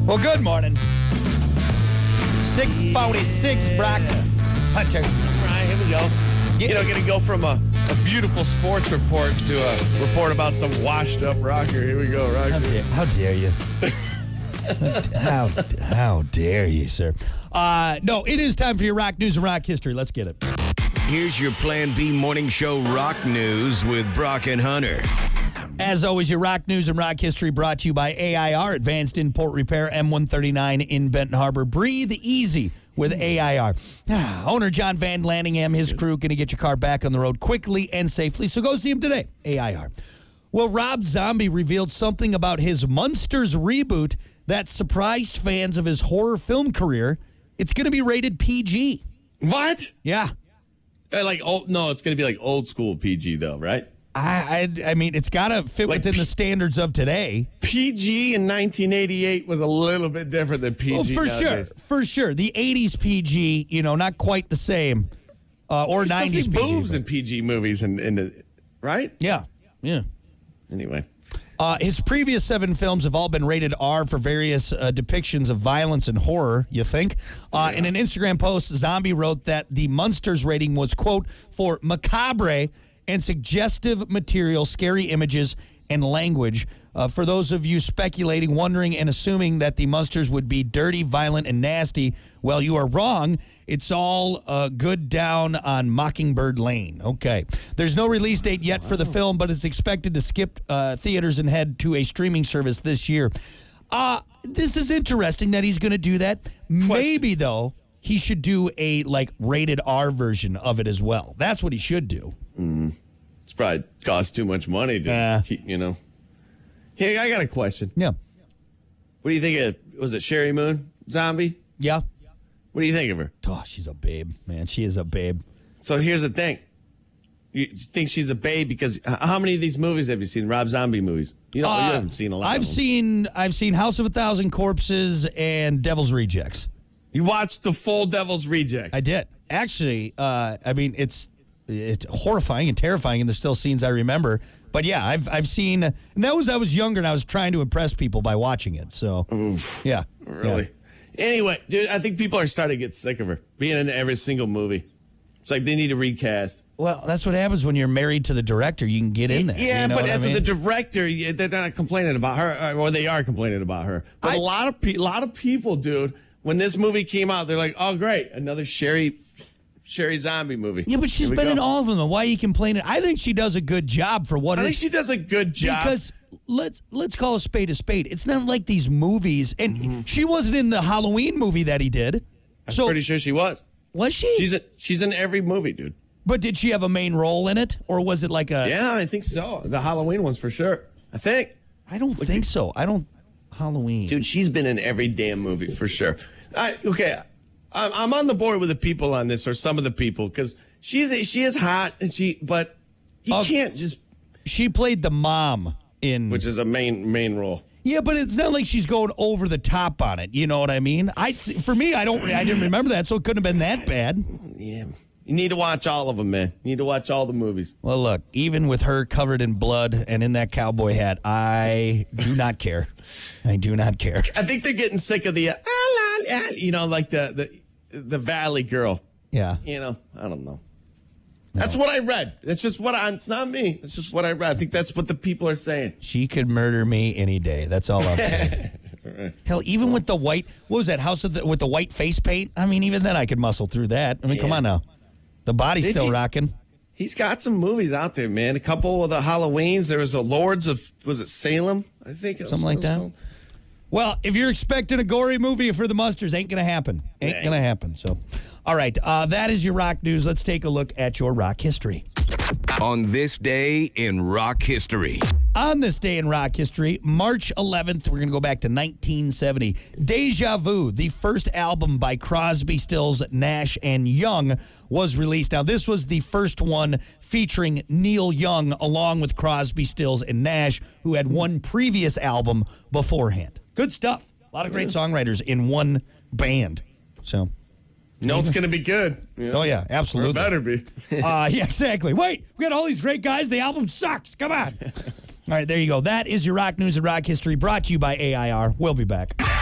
Well, good morning. 6:46, Brock Hunter. All right, here we go. Going to go from a beautiful sports report to a report about some washed-up rocker. Here we go, Rocker. How dare you? how dare you, sir? No, it is time for your rock news and rock history. Let's get it. Here's your Plan B morning show rock news with Brock and Hunter. As always, your rock news and rock history brought to you by AIR, Advanced Import Repair, M139 in Benton Harbor. Breathe easy with AIR. Owner John Van Lanningham, his crew, going to get your car back on the road quickly and safely, so go see him today, AIR. Well, Rob Zombie revealed something about his Munsters reboot that surprised fans of his horror film career. It's going to be rated PG. What? Yeah. It's going to be like old school PG, though, right? I mean, it's got to fit within the standards of today. PG in 1988 was a little bit different than PG. Well, for sure. The 80s PG, not quite the same. Or 90s PG. Boobs in PG movies, right? Yeah. Anyway. His previous 7 films have all been rated R for various depictions of violence and horror, you think? In an Instagram post, Zombie wrote that the Munsters rating was, quote, for macabre and suggestive material, scary images, and language. For those of you speculating, wondering, and assuming that the Munsters would be dirty, violent, and nasty, well, you are wrong. It's all good down on Mockingbird Lane. Okay. There's no release date yet for the film, but it's expected to skip theaters and head to a streaming service this year. This is interesting that he's going to do that. Maybe, though, he should do a, rated R version of it as well. That's what he should do. It's probably cost too much money to keep, Hey, I got a question. Yeah. What do you think of, was it Sherry Moon, Zombie? Yeah. What do you think of her? Oh, she's a babe, man. She is a babe. So here's the thing. You think she's a babe because how many of these movies have you seen? Rob Zombie movies? You haven't seen a lot I've of them. I've seen House of a Thousand Corpses and Devil's Rejects. You watched the full Devil's Rejects? I did. Actually, it's horrifying and terrifying, and there's still scenes I remember. But yeah, I've seen, and I was younger, and I was trying to impress people by watching it. So, Oof, yeah, really. Yeah. Anyway, dude, I think people are starting to get sick of her being in every single movie. It's like they need to recast. Well, that's what happens when you're married to the director. You can get in there. Yeah, you know but as the director, they're not complaining about her, or they are complaining about her. But a lot of people, dude, when this movie came out, they're like, "Oh, great, another Sherry Zombie movie." Yeah, but she's been in all of them. Why are you complaining? I think she does a good job for what. I think she does a good job because let's call a spade a spade. It's not like these movies, and she wasn't in the Halloween movie that he did. I'm pretty sure she was. Was she? She's in every movie, dude. But did she have a main role in it, or was it like a? Yeah, I think so. The Halloween ones for sure. I think. I don't think so. I don't. Halloween, dude. She's been in every damn movie for sure. I'm on the board with the people on this, or some of the people, because she is hot, but he can't just. She played the mom in, which is a main role. Yeah, but it's not like she's going over the top on it. You know what I mean? For me, I didn't remember that, so it couldn't have been that bad. Yeah, you need to watch all of them, man. You need to watch all the movies. Well, look, even with her covered in blood and in that cowboy hat, I do not care. I do not care. I think they're getting sick of the, like the Valley Girl. Yeah. I don't know. That's what I read. It's just it's not me. It's just what I read. I think that's what the people are saying. She could murder me any day. That's all I'm saying. Hell, even with the white, what was that, with the white face paint? I mean, even then I could muscle through that. I mean, come on now. The body's still rocking. He's got some movies out there, man. A couple of the Halloweens. There was the Lords of, was it Salem? I think it was. Something like that. Called. Well, if you're expecting a gory movie for the Munsters, ain't going to happen. Ain't going to happen. So, all right. That is your rock news. Let's take a look at your rock history. On this day in rock history. On this day in rock history, March 11th, we're going to go back to 1970. Deja Vu, the first album by Crosby, Stills, Nash, and Young was released. Now, this was the first one featuring Neil Young along with Crosby, Stills, and Nash, who had one previous album beforehand. Good stuff. A lot of great songwriters in one band. So, it's going to be good. Yeah. Oh, yeah, absolutely. Or it better be. Yeah, exactly. Wait, we got all these great guys. The album sucks. Come on. All right, there you go. That is your rock news and rock history brought to you by AIR. We'll be back.